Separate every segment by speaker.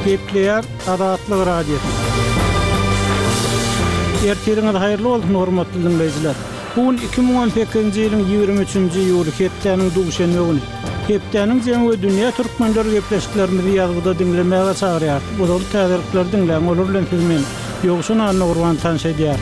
Speaker 1: Gepleyer Adatlyk radiosu. Ertiriňiz haýyrly bolsun hormatly dinleýijiler. Bugün 2018-nji ýylyň 23-nji ýuly hepdeniň duşanby güni. Hepdeniň jemgy dünýä türkmenleri gepleşiklerini ýazgyda dinlemäge çagyrýar. Bu da täzelikler dinläň olar bilen filmin ýogşun anna urwan tanşaýdýar.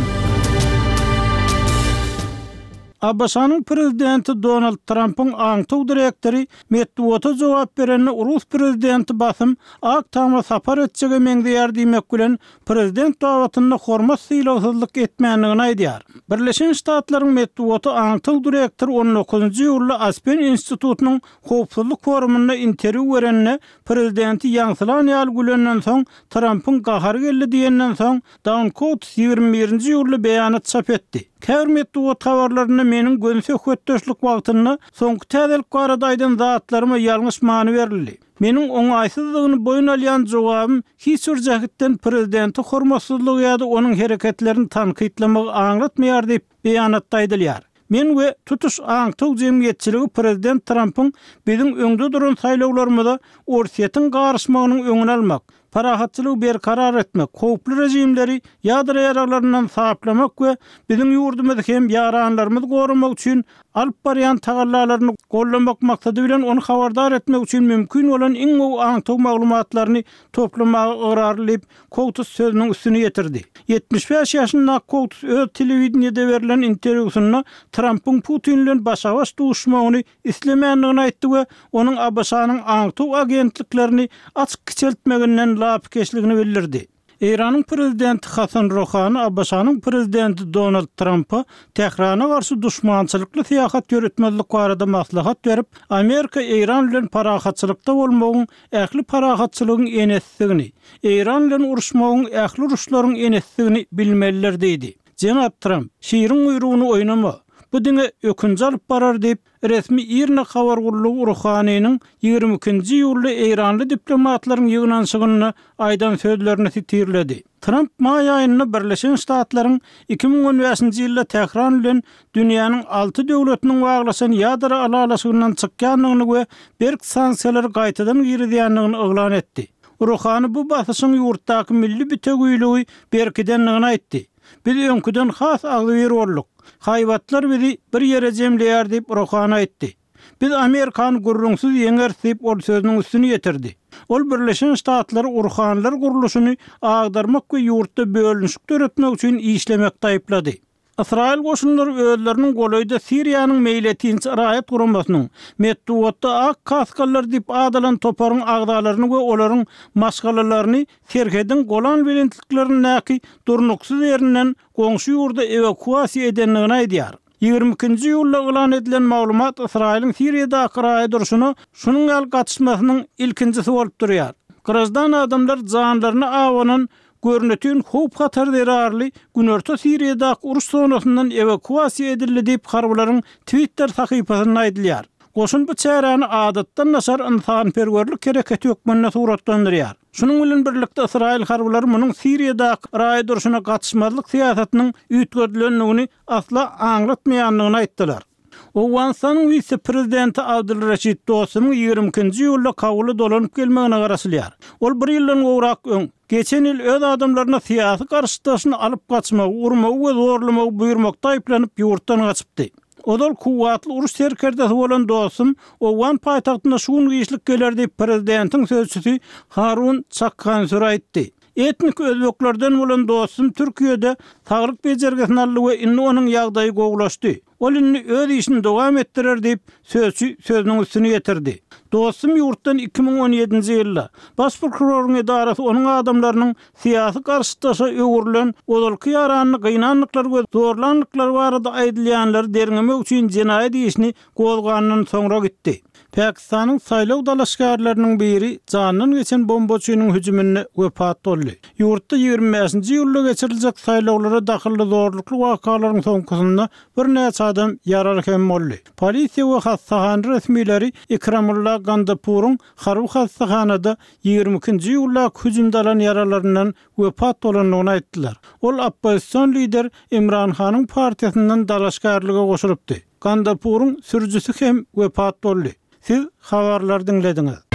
Speaker 1: Abasanyň prezidenti Donald Trump'ın aňtyw direktori Medwedow'a jogap berende Rus prezidenti basym Aktama sapar etjegi meňdeýär diýmek bilen prezident dawatynda hormat sylawysyzlyk etmänligini aýdýar. Birleşen Ştatlaryň Medwedow'a aňtyw direktor 19-njy ýylda Aspen institutunyň howpsuzlyk forumunda interwiu berende prezidenti ýaňsylan ýaly gülenden soň Trump'ın gahary geldi diýenden soň Downcott 21-nji ýylda beýanat çap etdi. Käwmetdi tawarlaryny meniň gönse hötdeşlik wagtyny soňky täzelik barada aýdan zatlaryma ýalňyş many berildi. Meniň oňaýsyzlygyny boyun alýan jogabym hiç bir jagtdan prezidenti hormatsyzlygy ýa-da onuň hereketlerini tanqidlamagy aňlatmaýar diýip beýanatda aýdylýar. Men we tutuş aňtyw jemgyýetçiligi prezident Trump'ın biziň öňde duran saýlawlarymyzda orsiýetiň garşymagynyň öňüni almak, parahatçylygy berkarar etmek, howply rejimleri ýa-da ýaralaryndan saklamak we biziň ýurdumyzy hem ýaranlarymyzy gorumak üçin alyp barýan tagallalaryny gollamak maksady bilen onu habardar etmek üçin mümkin bolan iň gowy aňtyw maglumatlaryny toplamagy ýararlyp Kowtus sözüniň üstüne ýetirdi. 75 ýaşynda Kowtus öz telewizionyada berilen interwiusynda Trump'ın Putin bilen başa-baş duşmagyny islemänligini aýtdy we onuň Abasanyň aňtyw agentliklerini açyk kiçeltmeginden lapkeşligini bildirdi. İran'ın prezidenti Hasan Rouhani Abasanyň prezidenti Donald Trump'a tehrana garşy duşmançylykly syýasat ýöretmezlik barada maslahat berip, Amerika İran bilen parahatçylykda bolmagyň, ähli parahatçylygyň enesligini, İran bilen uruşmagyň, ähli uruşlaryň enesligini bilmeliler diýdi. Jenap Trump, şiiriň uyrugyny oýnama, bu diňe ökünji alyp barar diýip resmi İran habar gurulugy Rouhanyň 22-nji ýylda İranly diplomatlaryň ýygnanşygyny aýdan sözlerini titirledi. Trump may aýynda Birleşen Ştatlaryň 2015-nji ýylda Tehran bilen dünýäniň 6 döwletiniň waglaşan ýadra alalaşygyndan çykýanlygyny we berk sanksiýalary gaýtadan girdýänligini eglan etdi. Rouhany bu basyşyň ýurtdaky milli bütegüýligi berkidenligini aýtdy. Biz öňküden has agdyr bolduk. Haýwatlar bizi bir ýere jemleýär diýip Rouhany aýtdy. Biz Amerikany gurrunsyz ýeňer diýip ol sözüniň üstüne ýetirdi. Ol Birleşen Ştatlary urhanlar guruluşyny agdarmak we ýurtda bölünşik töretmek üçin işlemekde aýplady. İsrail goşunlary özleriniň golaýda Siriýanyň meýletinçi raýat guramasynyň Medwedow'da ak kaskallar diýip adalan toparyň agdalaryny we olaryň maşgalalaryny Serhedin Golan belentliklerini näki durnuksuz ýerinden goňşy ýurda evakuasiýa edenligini aýdýar. 22-nji ýylda elan edilen maglumat Israiliň Siriýadaky raýat duruşyny şunyň ýaly gatnaşmasynyň ilkinjisi bolup durýar. Grazdan adamlar janlaryny awanan görnetün howp hatar derarly Günorta Siriýadaky uruş sonrasyndan evakuasiýa edildi diýip harbalaryň Twitter sahypasyna aýdylýar. Goşun bu çärany adatdan nasar insanperwerlik hereketi ökmenine suratlandyrýar. Şunyň bilen birlikde Israil harbalary munyň Siriýadaky raýat duruşyna gatnaşmazlyk syýasatynyň üýtgedilenligini asla aňlatmaýanlygyny aýtdylar. Owgaňstanyň vice-prezidenti Abdulraşid Dostum 22-nji ýylda kabuly dolanyp gelmegine garaşylýar. Ol 1 ýyldan gowrak öň geçen ýyl öz adamlaryna syýasy garşydaşyny alyp gaçmagy, urmagy we zorlamagy buýurmakda aýplanyp ýurtdan gaçypdy. Odal kuwatly uruş serkerdesi bolan Dostum, Owgan paýtagtyna şuň giýişlik geler diýip prezidentiň sözçüsi Harun Çakhansur aýtdy. Etnik özbeklerden bolan Dostum Türkiýede saglyk bejergesini aldy we indi onuň ýagdaýy gowlaşdy. Ol indi öz işini dowam etdirer diýip sözüniň üstüne ýetirdi. Dostum ýurtdan 2017-nji ýylda baş prokuroryň edarasy onuň adamlarynyň syýasy garşydaşa öwrülen odalky ýaranyny gynanlyklar we zorlanlyklar barada aýdylýanlar derňemek üçin jenaýat işini gozgandan soňra gitdi. Pakistanyň saýlaw dalaşgarlarynyň biri janyny geçen bombaçynyň hüjümine wepat boldy. Ýurtda 25-nji ýylda geçiriljek saýlawlara dahilli zorlukly wakalaryň soňkysynda bir näçe adam ýaralhan boldy. Polisiýa we hassahana resmileri Ikramullah Gandapuryň Harby hassahanada 22-nji ýylda hüjümdalan ýaralaryndan wepat bolanlygyny aýtdylar. Ol opposision lider Imran Hanyň partiýasyndan dalaşgarlyga goşulypdy. Gandapuryň sürjüsi hem wepat boldy. Siz habarlar dinlediňiz.